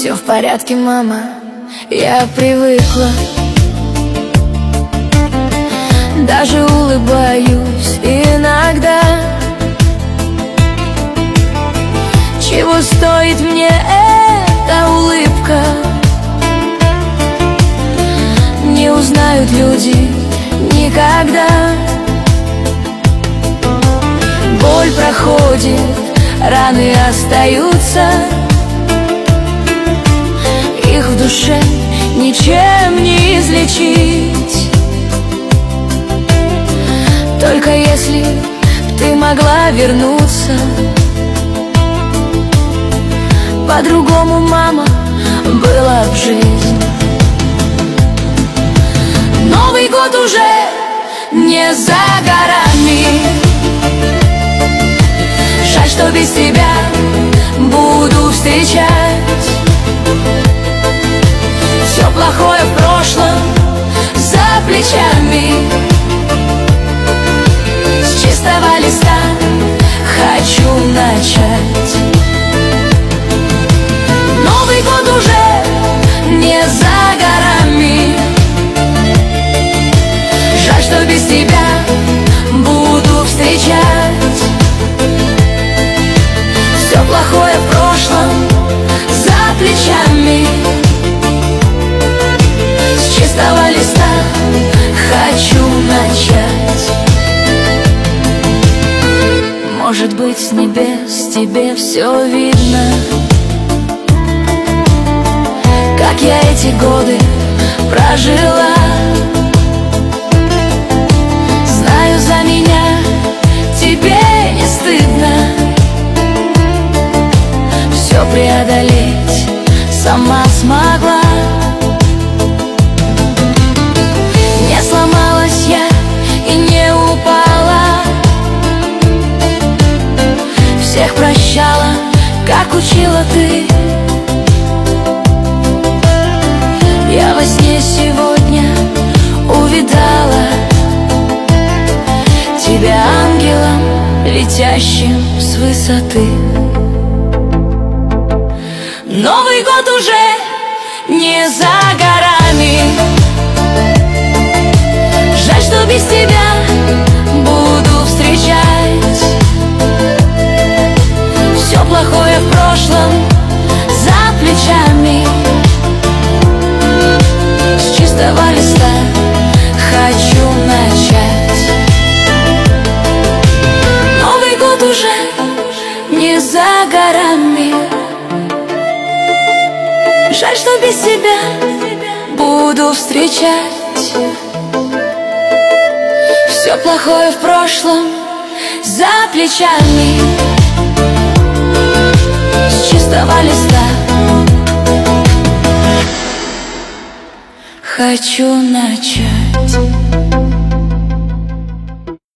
Все в порядке, мама, я привыкла. Даже улыбаюсь иногда. Чего стоит мне эта улыбка? Не узнают люди никогда. Боль проходит, раны остаются, их в душе ничем не излечить. Только если б ты могла вернуться, по-другому, мама, была б жизнь. Новый год уже не за горами. Жаль, что без тебя буду встречать. Все плохое в прошлом за плечами. С чистого листа хочу начать. Новый год уже не за горами. Жаль, что без тебя буду встречать. Все плохое в прошлом за плечами. С чистого листа хочу начать. Может быть, с небес тебе все видно, как я эти годы прожила. Знаю, за меня тебе не стыдно. Все преодолеть сама смогла. Не сломалась я и не упала. Всех прощала, как учила ты. Я во сне сегодня увидала тебя ангелом, летящим с высоты. Новый год уже не за горами. Жаль, что без тебя буду встречать. Все плохое в прошлом за плечами. С чистого листа хочу начать. Новый год уже не за горами. Жаль, что без тебя буду встречать. Все плохое в прошлом за плечами. С чистого листа хочу начать.